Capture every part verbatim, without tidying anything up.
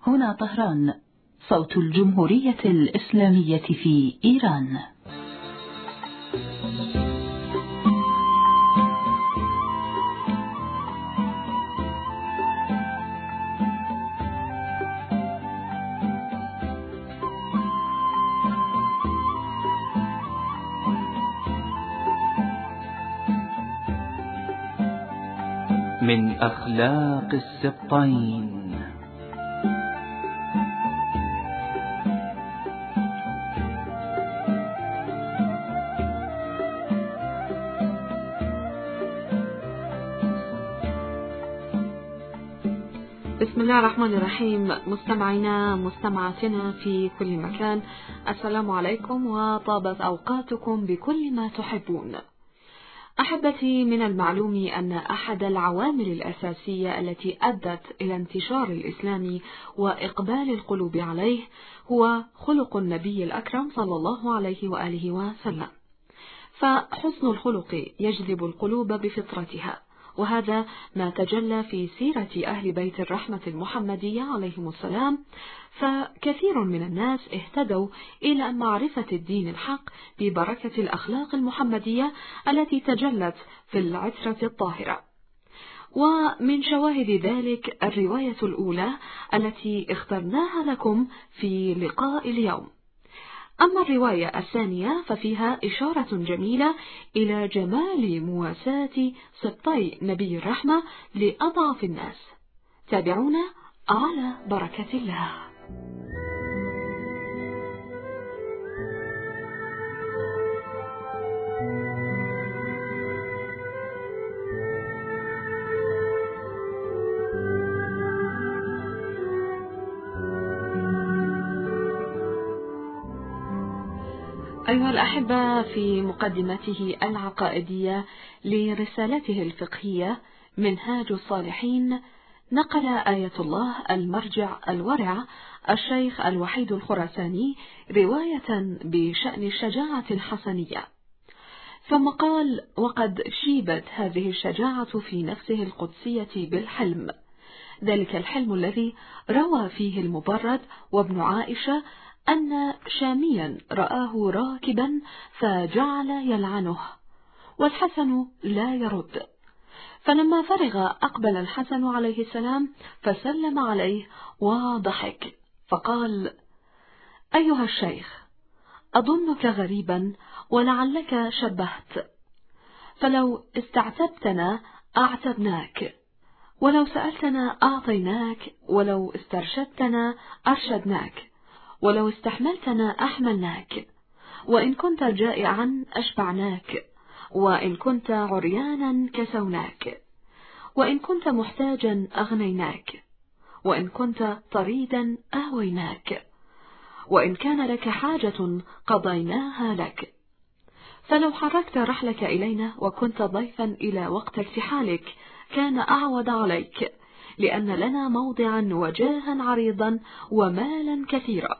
هنا طهران، صوت الجمهورية الإسلامية في إيران. من أخلاق السبطين. بسم الله الرحمن الرحيم. مستمعينا مستمعاتنا في كل مكان، السلام عليكم وطابت أوقاتكم بكل ما تحبون. أحبتي، من المعلوم أن أحد العوامل الأساسية التي أدت إلى انتشار الإسلام وإقبال القلوب عليه هو خلق النبي الأكرم صلى الله عليه وآله وسلم، فحسن الخلق يجذب القلوب بفطرتها، وهذا ما تجلى في سيرة أهل بيت الرحمة المحمدية عليهم السلام، فكثير من الناس اهتدوا إلى معرفة الدين الحق ببركة الأخلاق المحمدية التي تجلت في العترة الطاهرة. ومن شواهد ذلك الرواية الأولى التي اخترناها لكم في لقاء اليوم. أما الرواية الثانية ففيها إشارة جميلة إلى جمال مواساة سبطي نبي الرحمة لأضعف الناس. تابعونا على بركة الله. أيها الأحبة، في مقدمته العقائدية لرسالته الفقهية منهاج الصالحين، نقل آية الله المرجع الورع الشيخ الوحيد الخراساني رواية بشأن الشجاعة الحسنية، ثم قال: وقد شيبت هذه الشجاعة في نفسه القدسية بالحلم، ذلك الحلم الذي روى فيه المبرد وابن عائشة أن شاميا رآه راكبا فجعل يلعنه، والحسن لا يرد، فلما فرغ أقبل الحسن عليه السلام فسلم عليه وضحك، فقال: أيها الشيخ، أظنك غريبا ولعلك شبهت، فلو استعتبتنا أعتبناك، ولو سألتنا أعطيناك، ولو استرشدتنا أرشدناك، ولو استحملتنا أحملناك، وإن كنت جائعا أشبعناك، وإن كنت عريانا كسوناك، وإن كنت محتاجا أغنيناك، وإن كنت طريدا أهويناك، وإن كان لك حاجة قضيناها لك. فلو حركت رحلك إلينا وكنت ضيفا إلى وقت ارتحالك كان أعود عليك، لأن لنا موضعا وجاها عريضا ومالا كثيرا.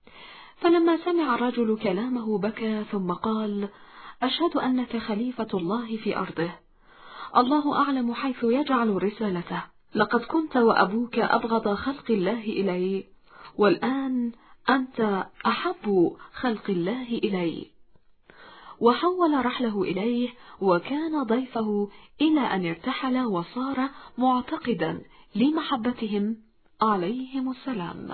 فلما سمع الرجل كلامه بكى ثم قال: أشهد أنك خليفة الله في أرضه، الله أعلم حيث يجعل رسالته، لقد كنت وأبوك أبغض خلق الله إلي، والآن أنت أحب خلق الله إلي. وحول رحله إليه وكان ضيفه إلى أن ارتحل وصار معتقدا لمحبتهم عليهم السلام.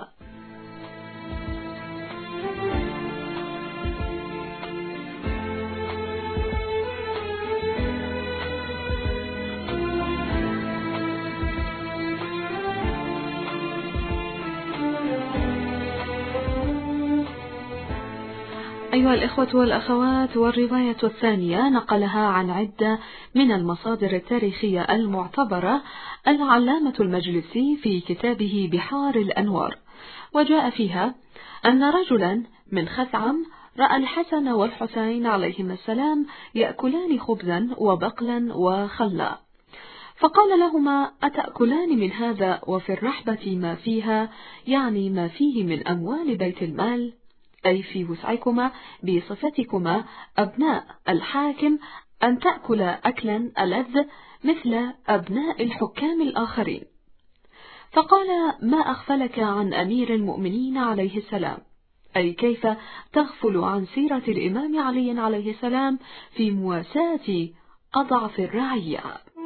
أيها الإخوة والأخوات، والرواية الثانية نقلها عن عدة من المصادر التاريخية المعتبرة العلامة المجلسي في كتابه بحار الأنوار، وجاء فيها أن رجلا من خثعم رأى الحسن والحسين عليهما السلام يأكلان خبزا وبقلا وخلا، فقال لهما: أتأكلان من هذا وفي الرحبة ما فيها، يعني ما فيه من أموال بيت المال، أي في وسعكما بصفتكما أبناء الحاكم أن تأكل أكلا ألذ مثل أبناء الحكام الآخرين. فقال: ما أغفلك عن أمير المؤمنين عليه السلام؟ أي كيف تغفل عن سيرة الإمام علي عليه السلام في مواساة أضعف الرعية؟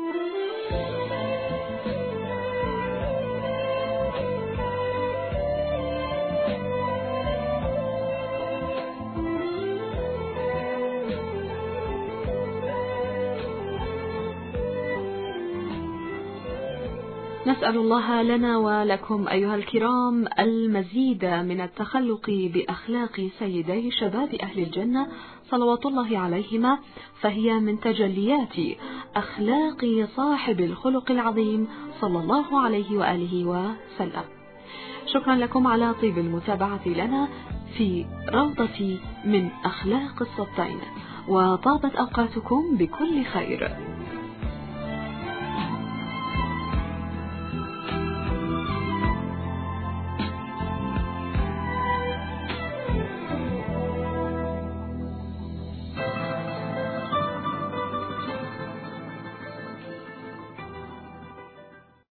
نسأل الله لنا ولكم أيها الكرام المزيد من التخلق بأخلاق سيدي شباب أهل الجنة صلوات الله عليهما، فهي من تجليات أخلاق صاحب الخلق العظيم صلى الله عليه وآله وسلم. شكرا لكم على طيب المتابعة لنا في روضة من أخلاق السبطين، وطابت أوقاتكم بكل خير.